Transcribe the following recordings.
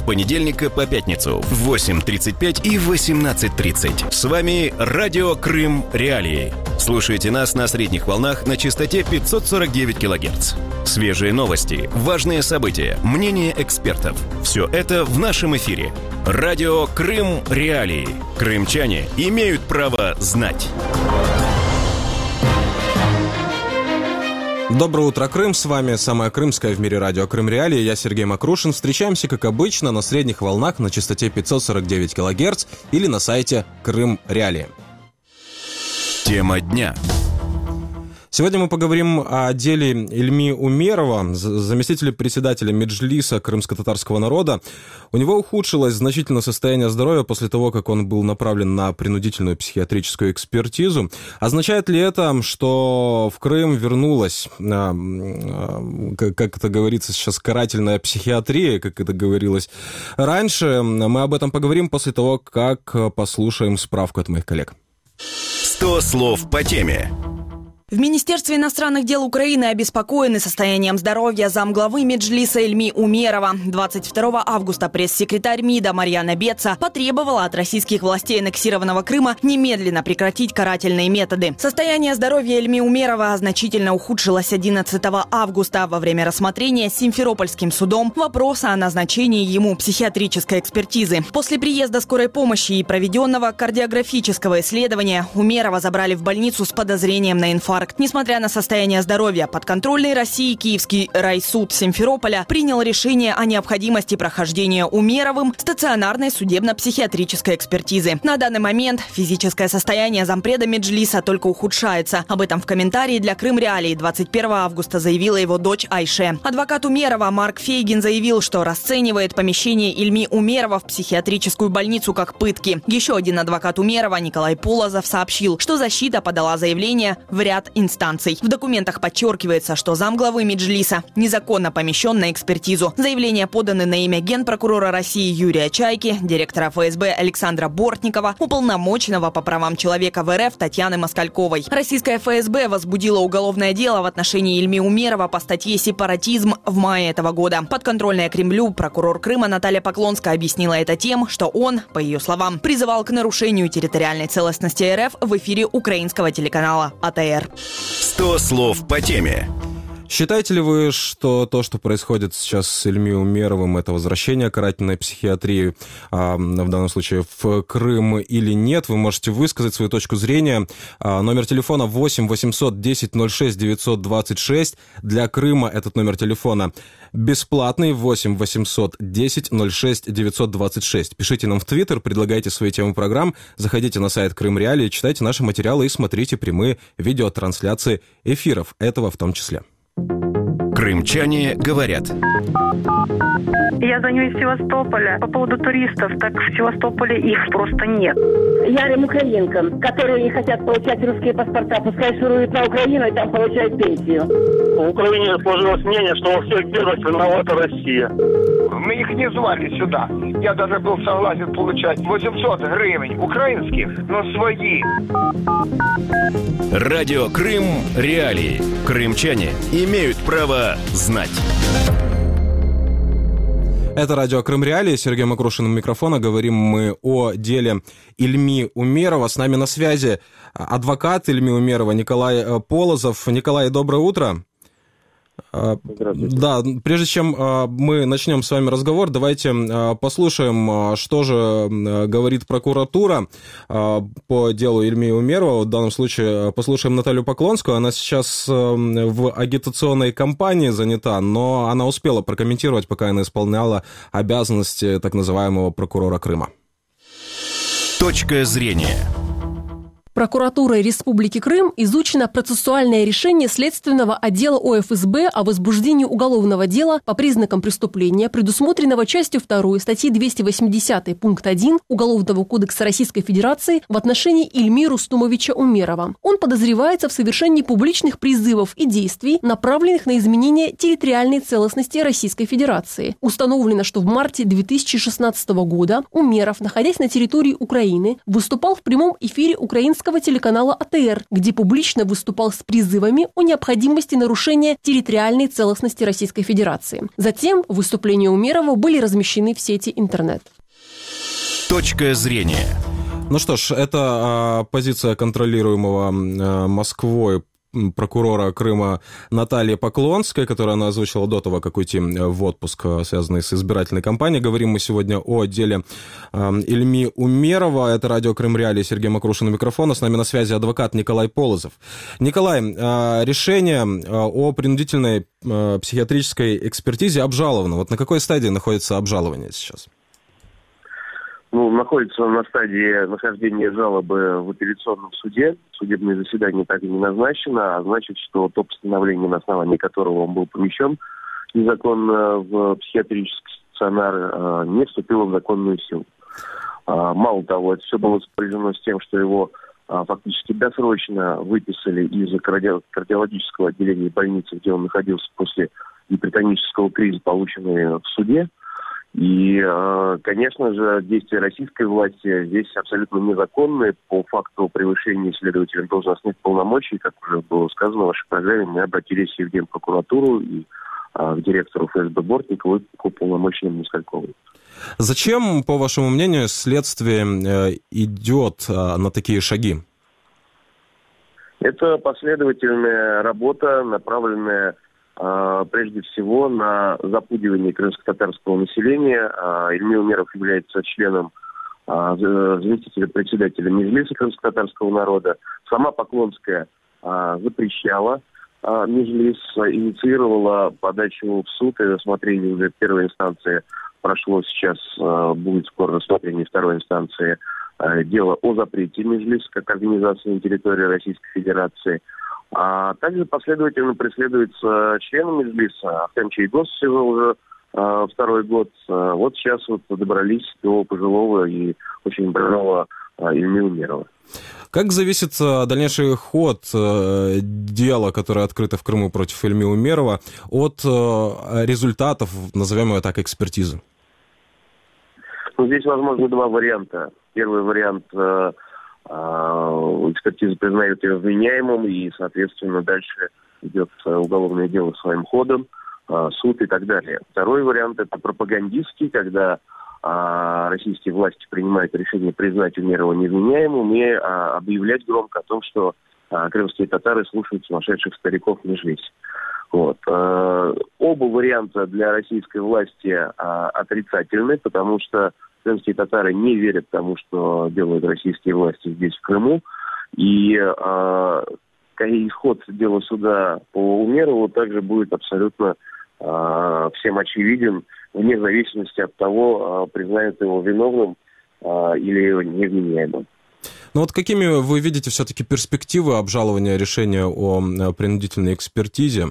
с понедельника по пятницу в 8:35 и 18:30. С вами Радио Крым Реалии. Слушайте нас на средних волнах на частоте 549 кГц. Свежие новости, важные события, мнения экспертов. Все это в нашем эфире. Радио Крым Реалии. Крымчане имеют право знать. Доброе утро, Крым. С вами самое крымское в мире радио Крым Реалии. Я Сергей Макрушин. Встречаемся, как обычно, на средних волнах на частоте 549 кГц или на сайте Крым Реалии. Тема дня. Сегодня мы поговорим о деле Ильми Умерова, заместителя председателя Меджлиса крымско-татарского народа. У него ухудшилось значительно состояние здоровья после того, как он был направлен на принудительную психиатрическую экспертизу. Означает ли это, что в Крым вернулась, как это говорится сейчас, карательная психиатрия, как это говорилось раньше? Мы об этом поговорим после того, как послушаем справку от моих коллег. 100 слов по теме. В Министерстве иностранных дел Украины обеспокоены состоянием здоровья замглавы Меджлиса Ильми Умерова. 22 августа пресс-секретарь МИДа Марьяна Беца потребовала от российских властей аннексированного Крыма немедленно прекратить карательные методы. Состояние здоровья Ильми Умерова значительно ухудшилось 11 августа во время рассмотрения Симферопольским судом вопроса о назначении ему психиатрической экспертизы. После приезда скорой помощи и проведенного кардиографического исследования Умерова забрали в больницу с подозрением на инфаркт. Несмотря на состояние здоровья, подконтрольный России Киевский райсуд Симферополя принял решение о необходимости прохождения Умеровым стационарной судебно-психиатрической экспертизы. На данный момент физическое состояние зампреда Меджлиса только ухудшается. Об этом в комментарии для Крым Реалии 21 августа заявила его дочь Айше. Адвокат Умерова Марк Фейгин заявил, что расценивает помещение Ильми Умерова в психиатрическую больницу как пытки. Еще один адвокат Умерова Николай Полозов сообщил, что защита подала заявление в ряд инстанций. В документах подчеркивается, что замглавы Меджлиса незаконно помещен на экспертизу. Заявления поданы на имя генпрокурора России Юрия Чайки, директора ФСБ Александра Бортникова, уполномоченного по правам человека в РФ Татьяны Москальковой. Российская ФСБ возбудила уголовное дело в отношении Ильми Умерова по статье «Сепаратизм» в мае этого года. Подконтрольная Кремлю прокурор Крыма Наталья Поклонская объяснила это тем, что он, по ее словам, призывал к нарушению территориальной целостности РФ в эфире украинского телеканала АТР. 100 слов по теме. Считаете ли вы, что то, что происходит сейчас с Ильми Умеровым, это возвращение карательной психиатрии, в данном случае в Крым, или нет? Вы можете высказать свою точку зрения. Номер телефона 8 800 10 06 926. Для Крыма этот номер телефона бесплатный. 8 800 10 06 926. Пишите нам в Твиттер, предлагайте свои темы программ, заходите на сайт Крым Реалии, читайте наши материалы и смотрите прямые видеотрансляции эфиров, этого в том числе. Крымчане говорят. Я звоню из Севастополя по поводу туристов. Так в Севастополе их просто нет. Ярым украинкам, которые не хотят получать русские паспорта, пускай шуруют на Украину и там получают пенсию. В Украине сложилось мнение, что во всех бедах виновата Россия. Мы их не звали сюда. Я даже был согласен получать 800 гривен украинских, но свои. Радио Крым Реалии. Крымчане имеют право знать. Это радио Крым Реалии. Сергей Макрушин у микрофона. Говорим мы о деле Ильми Умерова. С нами на связи адвокат Ильми Умерова Николай Полозов. Николай, доброе утро. Да, прежде чем мы начнем с вами разговор, давайте послушаем, что же говорит прокуратура по делу Ильми Умерова. В данном случае послушаем Наталью Поклонскую. Она сейчас в агитационной кампании занята, но она успела прокомментировать, пока она исполняла обязанности так называемого прокурора Крыма. Точка зрения. Прокуратурой Республики Крым изучено процессуальное решение Следственного отдела ОФСБ о возбуждении уголовного дела по признакам преступления, предусмотренного частью 2 статьи 280 пункт 1 Уголовного кодекса Российской Федерации в отношении Ильми Рустумовича Умерова. Он подозревается в совершении публичных призывов и действий, направленных на изменение территориальной целостности Российской Федерации. Установлено, что в марте 2016 года Умеров, находясь на территории Украины, выступал в прямом эфире украинского российского телеканала АТР, где публично выступал с призывами о необходимости нарушения территориальной целостности Российской Федерации. Затем выступления Умерова были размещены в сети интернет. Точка зрения. Ну что ж, это позиция контролируемого Москвой прокурора Крыма Натальи Поклонской, которую она озвучила до того, как уйти в отпуск, связанный с избирательной кампанией. Говорим мы сегодня о деле Ильми Умерова. Это радио Крым Реалии, Сергей Макрушин у микрофона. С нами на связи адвокат Николай Полозов. Николай, решение о принудительной психиатрической экспертизе обжаловано. Вот на какой стадии находится обжалование сейчас? Находится на стадии нахождения жалобы в апелляционном суде. Судебное заседание так и не назначено, а значит, что то постановление, на основании которого он был помещен незаконно в психиатрический стационар, не вступило в законную силу. Мало того, это все было сопряжено с тем, что его фактически досрочно выписали из кардиологического отделения больницы, где он находился после гипертонического криза, полученного в суде. И, конечно же, действия российской власти здесь абсолютно незаконные. По факту превышения следователем должностных полномочий, как уже было сказано в вашей программе, мы обратились и в Генпрокуратуру, и к директору ФСБ Бортникову, и к уполномоченному Москалькову. Зачем, по вашему мнению, следствие идет на такие шаги? Это последовательная работа, направленная прежде всего на запугивание крымско-татарского населения. Ильми Умеров является членом заместителя председателя Меджлиса крымско-татарского народа. Сама Поклонская запрещала Меджлис, инициировала подачу в суд и рассмотрение уже первой инстанции прошло, сейчас будет скоро рассмотрение второй инстанции дело о запрете Меджлиса как организации на территории Российской Федерации. А также последовательно преследуется членом Меджлиса. Ахтем Чайгоз уже второй год. Вот сейчас добрались до пожилого и очень больного Ильми Умерова. Как зависит дальнейший ход дела, которое открыто в Крыму против Ильми Умерова, от результатов, назовем его так, экспертизы? Здесь возможно два варианта. Первый вариант – экспертиза признает его вменяемым, и, соответственно, дальше идет уголовное дело своим ходом, суд и так далее. Второй вариант – это пропагандистский, когда российские власти принимают решение признать Умерова невменяемым и объявлять громко о том, что крымские татары слушают сумасшедших стариков в Меджлисе. Оба варианта для российской власти отрицательны, потому что крымские татары не верят тому, что делают российские власти здесь, в Крыму. И исход дела суда по Умерову также будет абсолютно всем очевиден, вне зависимости от того, признают его виновным или невменяемым. Ну вот какими вы видите все-таки перспективы обжалования решения о принудительной экспертизе?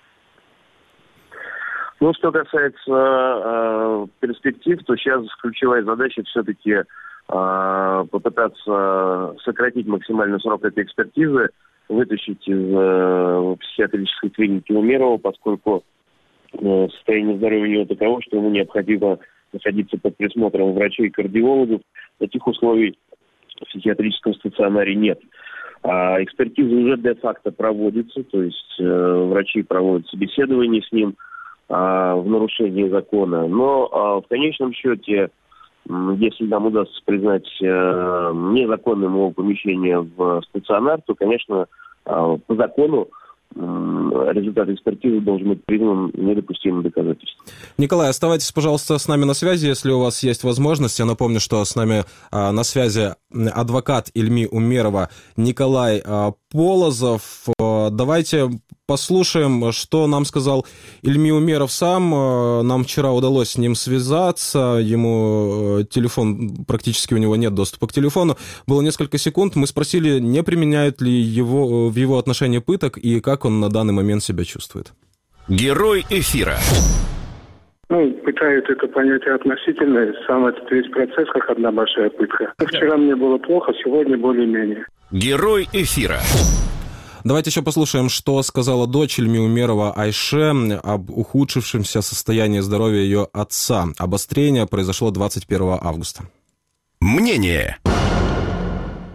Что касается перспектив, то сейчас ключевая задача все-таки попытаться сократить максимально срок этой экспертизы, вытащить из психиатрической клиники Умерова, поскольку состояние здоровья у него таково, что ему необходимо находиться под присмотром врачей и кардиологов. Таких условий в психиатрическом стационаре нет. Экспертиза уже де-факто проводится, то есть врачи проводят собеседование с ним в нарушении закона. Но в конечном счете, если нам удастся признать незаконным его помещение в стационар, то, конечно, по закону результат экспертизы должен быть признан недопустимым доказательством. Николай, оставайтесь, пожалуйста, с нами на связи, если у вас есть возможность. Я напомню, что с нами на связи адвокат Ильми Умерова Николай Полозов. Давайте послушаем, что нам сказал Ильми Умеров сам. Нам вчера удалось с ним связаться. Ему телефон, практически у него нет доступа к телефону. Было несколько секунд. Мы спросили, не применяют ли в его отношении пыток и как он на данный момент себя чувствует. Герой эфира. Пытают это понятие относительное. Сам этот весь процесс как одна большая пытка. Вчера мне было плохо, сегодня более-менее. Герой эфира. Давайте еще послушаем, что сказала дочь Ильми Умерова Айше об ухудшившемся состоянии здоровья ее отца. Обострение произошло 21 августа. Мнение.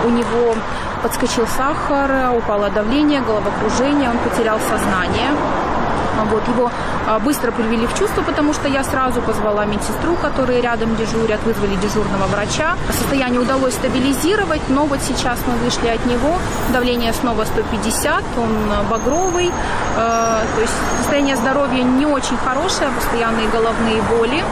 У него подскочил сахар, упало давление, головокружение, он потерял сознание. Его быстро привели в чувство, потому что я сразу позвала медсестру, которые рядом дежурят, вызвали дежурного врача. Состояние удалось стабилизировать, но вот сейчас мы вышли от него. Давление снова 150, он багровый. То есть состояние здоровья не очень хорошее, постоянные головные боли.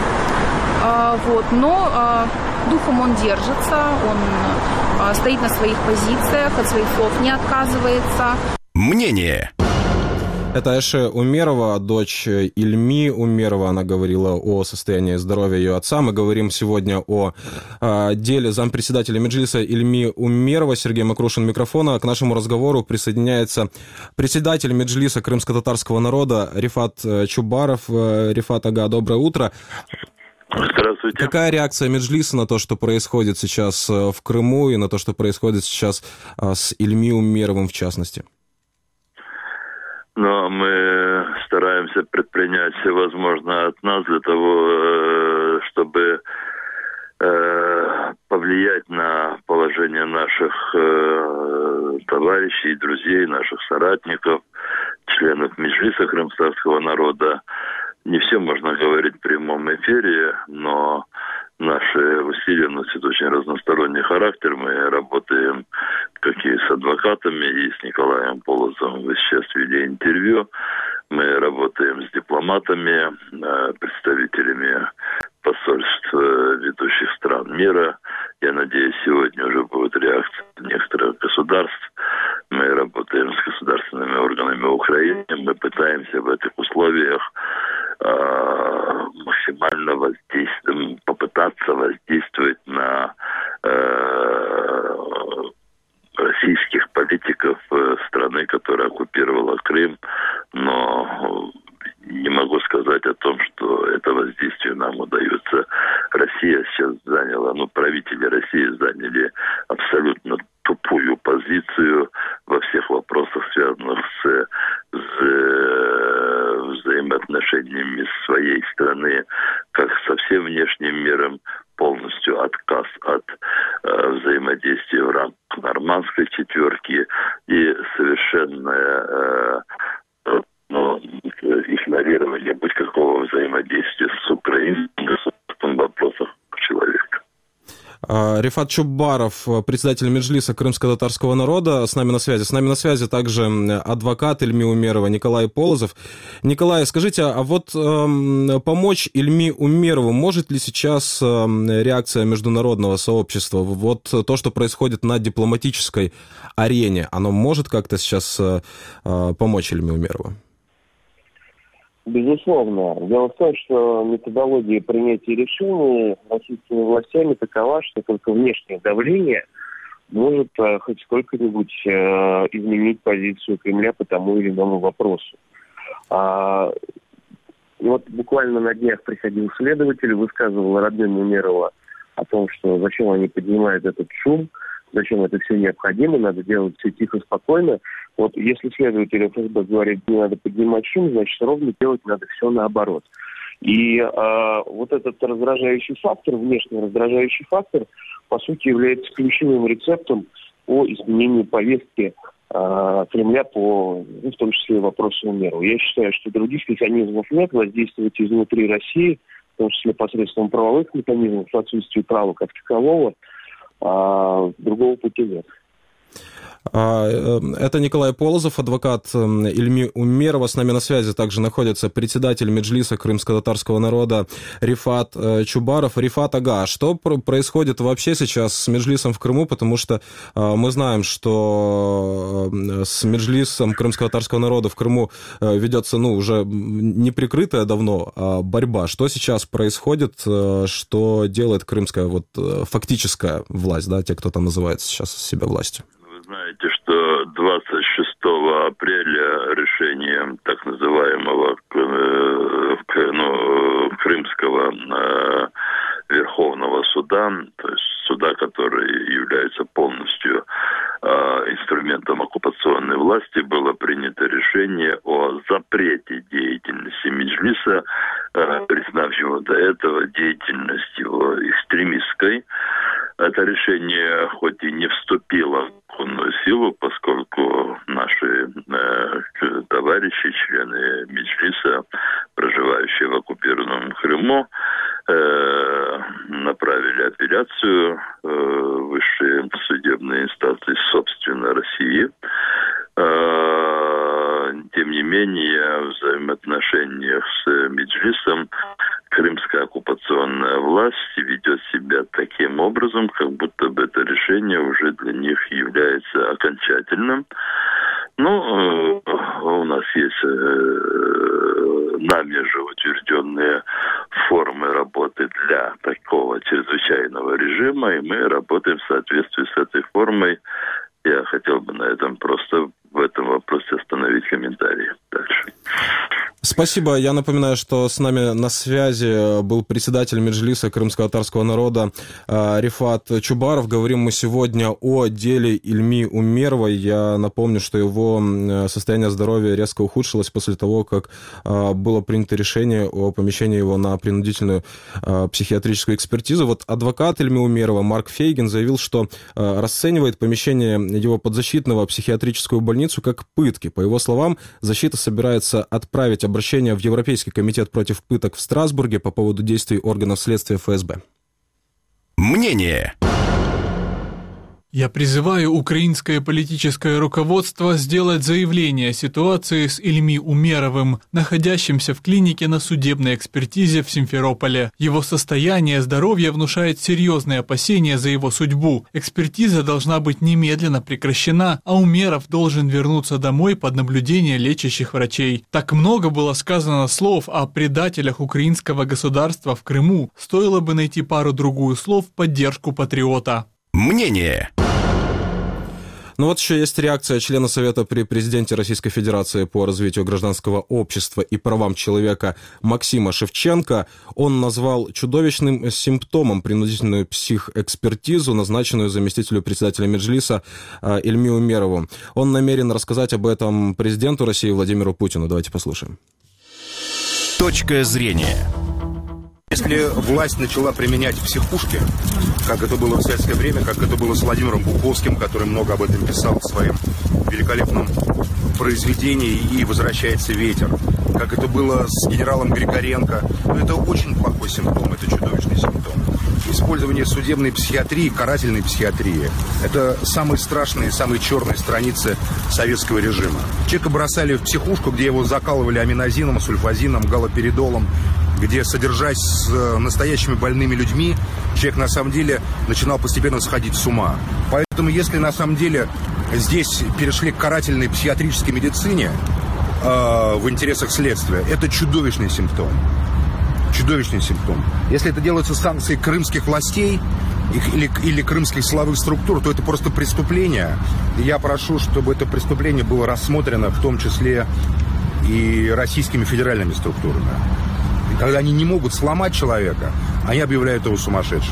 Но духом он держится, он стоит на своих позициях, от своих слов не отказывается. Мнение. Это Айше Умерова, дочь Ильми Умерова. Она говорила о состоянии здоровья ее отца. Мы говорим сегодня о деле зампредседателя Меджлиса Ильми Умерова. Сергей Макрушин, микрофона. К нашему разговору присоединяется председатель Меджлиса крымско-татарского народа Рифат Чубаров. Рифат ага, доброе утро. Здравствуйте. Какая реакция Меджлиса на то, что происходит сейчас в Крыму и на то, что происходит сейчас с Ильми Умеровым в частности? Но мы стараемся предпринять все возможное от нас для того, чтобы повлиять на положение наших товарищей, друзей, наших соратников, членов Меджлиса крымского народа. Не все можно говорить в прямом эфире, но наши усилия носят очень разносторонний характер. Мы работаем как и с адвокатами, и с Николаем Полозовым. Вы сейчас вели интервью. Мы работаем с дипломатами, представителями посольств ведущих стран мира. Я надеюсь, сегодня уже будет реакция некоторых государств. Мы работаем с государственными органами Украины. Мы пытаемся в этих условиях максимально попытаться воздействовать на российских политиков страны, которая оккупировала Крым, но не могу сказать о том, что это воздействие нам удается. Россия сейчас заняла, правители России заняли абсолютно тупую позицию во всех вопросах, связанных с взаимоотношениями своей страны, как со всем внешним миром, полностью отказ от взаимодействия в рамках Нормандской четверки и совершенное игнорирование будь какого взаимодействия с украинским государством в вопросах человека. Рифат Чубаров, председатель Меджлиса крымско-татарского народа, с нами на связи. С нами на связи также адвокат Ильми Умерова Николай Полозов. Николай, скажите, а вот помочь Ильми Умерову может ли сейчас реакция международного сообщества? Вот то, что происходит на дипломатической арене, оно может как-то сейчас помочь Ильми Умерову? Безусловно. Дело в том, что методология принятия решений российскими властями такова, что только внешнее давление может хоть сколько-нибудь изменить позицию Кремля по тому или иному вопросу. Вот буквально на днях приходил следователь, высказывал родным Умерова о том, что зачем они поднимают этот шум, зачем это все необходимо, надо делать все тихо, спокойно. Вот если следователь ФСБ говорит, не надо поднимать шум, значит, ровно делать надо все наоборот. И вот этот раздражающий фактор, внешний раздражающий фактор, по сути, является ключевым рецептом по изменению повестки Кремля по, в том числе, вопросу Умерова. Я считаю, что других механизмов нет, воздействовать изнутри России, в том числе посредством правовых механизмов, в отсутствии права как такового, другого пути нет. Это Николай Полозов, адвокат Ильми Умерова. С нами на связи также находится председатель Меджлиса крымско-татарского народа Рифат Чубаров. Рифат ага, что происходит вообще сейчас с Меджлисом в Крыму? Потому что мы знаем, что с Меджлисом крымско-татарского народа в Крыму ведется, уже неприкрытая давно борьба. Что сейчас происходит? Что делает крымская фактическая власть, те, кто там называет сейчас себя властью? Знаете, что 26 апреля решением так называемого Крымского Верховного суда, то есть суда, который является полностью инструментом оккупационной власти, было принято решение о запрете деятельности Меджлиса, признав его до этого деятельность его экстремистской. Это решение хоть и не вступило в законную силу, поскольку наши товарищи, члены Меджлиса, проживающие в оккупированном Крыму, направили апелляцию в высшие судебные инстанции, собственно, России. Тем не менее, в взаимоотношениях с Меджлисом крымская оккупационная власть ведет себя таким образом, как будто бы это решение уже для них является окончательным. Ну, у нас есть нами же утвержденные формы работы для такого чрезвычайного режима, и мы работаем в соответствии с этой формой. Я хотел бы на этом просто в этом вопросе остановить комментарии. Дальше. Спасибо. Я напоминаю, что с нами на связи был председатель Меджлиса крымско-татарского народа Рифат Чубаров. Говорим мы сегодня о деле Ильми Умеровой. Я напомню, что его состояние здоровья резко ухудшилось после того, как было принято решение о помещении его на принудительную психиатрическую экспертизу. Вот адвокат Ильми Умерова Марк Фейгин заявил, что расценивает помещение его подзащитного в психиатрическую больницу как пытки. По его словам, защита собирается отправить обращение в Европейский комитет против пыток в Страсбурге по поводу действий органов следствия ФСБ. Мнение. Я призываю украинское политическое руководство сделать заявление о ситуации с Ильми Умеровым, находящимся в клинике на судебной экспертизе в Симферополе. Его состояние здоровья внушает серьезные опасения за его судьбу. Экспертиза должна быть немедленно прекращена, а Умеров должен вернуться домой под наблюдение лечащих врачей. Так много было сказано слов о предателях украинского государства в Крыму. Стоило бы найти пару-другую слов в поддержку патриота. Мнение. Ну вот еще есть реакция члена Совета при президенте Российской Федерации по развитию гражданского общества и правам человека Максима Шевченко. Он назвал чудовищным симптомом принудительную психэкспертизу, назначенную заместителю председателя Меджлиса Ильми Умерову. Он намерен рассказать об этом президенту России Владимиру Путину. Давайте послушаем. Точка зрения. Если власть начала применять психушки, как это было в советское время, как это было с Владимиром Буковским, который много об этом писал в своем великолепном произведении «И возвращается ветер», как это было с генералом Григоренко, это очень плохой симптом, это чудовищный симптом. Использование судебной психиатрии, карательной психиатрии – это самые страшные, самые черные страницы советского режима. Человека бросали в психушку, где его закалывали аминозином, сульфазином, галоперидолом, где, содержась с настоящими больными людьми, человек на самом деле начинал постепенно сходить с ума. Поэтому, если на самом деле здесь перешли к карательной психиатрической медицине в интересах следствия, это чудовищный симптом. Чудовищный симптом. Если это делается с санкцией крымских властей или крымских силовых структур, то это просто преступление. И я прошу, чтобы это преступление было рассмотрено в том числе и российскими федеральными структурами. Когда они не могут сломать человека, они объявляют его сумасшедшим.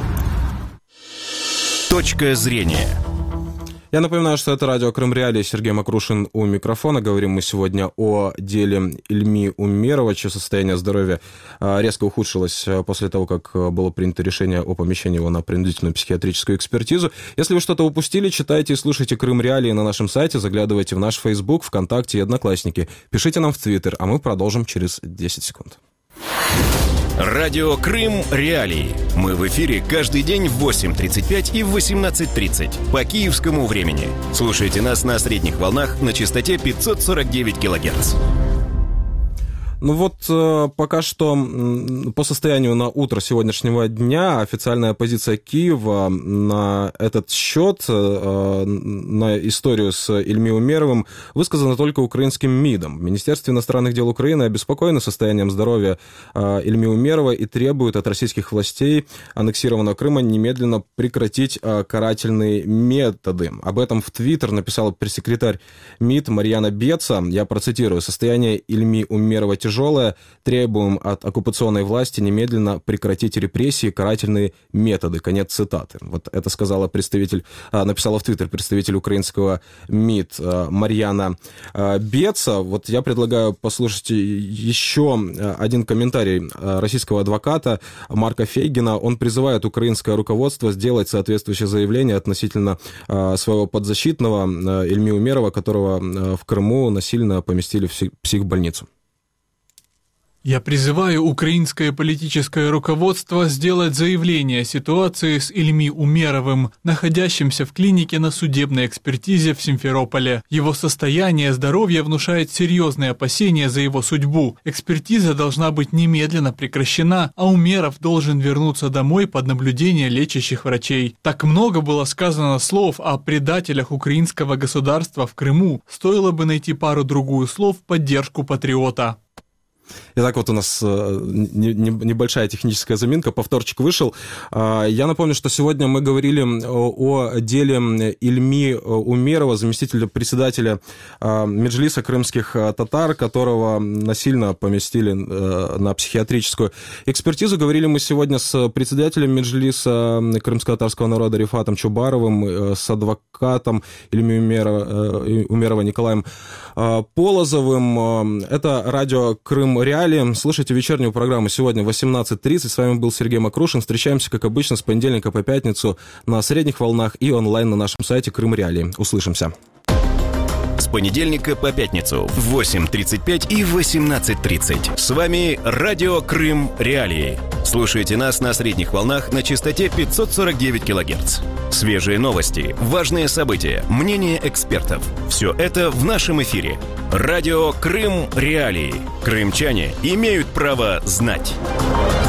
Точка зрения. Я напоминаю, что это радио Крым Реалии. Сергей Макрушин у микрофона. Говорим мы сегодня о деле Ильми Умерова, чье состояние здоровья резко ухудшилось после того, как было принято решение о помещении его на принудительную психиатрическую экспертизу. Если вы что-то упустили, читайте и слушайте Крым Реалии на нашем сайте, заглядывайте в наш Facebook, ВКонтакте и Одноклассники. Пишите нам в Твиттер, а мы продолжим через 10 секунд. Радио Крым Реалии. Мы в эфире каждый день в 8:35 и в 18:30 по киевскому времени. Слушайте нас на средних волнах на частоте 549 кГц. Ну вот, пока что по состоянию на утро сегодняшнего дня официальная позиция Киева на этот счет, на историю с Ильми Умеровым, высказана только украинским МИДом. В Министерстве иностранных дел Украины обеспокоены состоянием здоровья Ильми Умерова и требуют от российских властей аннексированного Крыма немедленно прекратить карательные методы. Об этом в Твиттер написала пресс-секретарь МИД Марьяна Беца. Я процитирую: «Состояние Ильми Умерова тяжелое. Требуем от оккупационной власти немедленно прекратить репрессии, карательные методы». Конец цитаты. Вот это написала в Твиттер представитель украинского МИД Марьяна Беца. Вот я предлагаю послушать еще один комментарий российского адвоката Марка Фейгина. Он призывает украинское руководство сделать соответствующее заявление относительно своего подзащитного Ильми Умерова, которого в Крыму насильно поместили в психбольницу. Я призываю украинское политическое руководство сделать заявление о ситуации с Ильми Умеровым, находящимся в клинике на судебной экспертизе в Симферополе. Его состояние здоровья внушает серьезные опасения за его судьбу. Экспертиза должна быть немедленно прекращена, а Умеров должен вернуться домой под наблюдение лечащих врачей. Так много было сказано слов о предателях украинского государства в Крыму. Стоило бы найти пару-другую слов в поддержку патриота. Итак, вот у нас небольшая техническая заминка, повторчик вышел. Я напомню, что сегодня мы говорили о деле Ильми Умерова, заместителя председателя Меджлиса крымских татар, которого насильно поместили на психиатрическую экспертизу. Говорили мы сегодня с председателем Меджлиса крымско-татарского народа Рифатом Чубаровым, с адвокатом Ильми Умерова Николаем Полозовым. Это радио «Крым Реалии». Слушайте вечернюю программу сегодня в 18:30. С вами был Сергей Макрушин. Встречаемся, как обычно, с понедельника по пятницу на средних волнах и онлайн на нашем сайте Крым Реалии. Услышимся. С понедельника по пятницу в 8:35 и 18:30. С вами радио «Крым Реалии». Слушайте нас на средних волнах на частоте 549 кГц. Свежие новости, важные события, мнения экспертов. Все это в нашем эфире. Радио «Крым Реалии». Крымчане имеют право знать.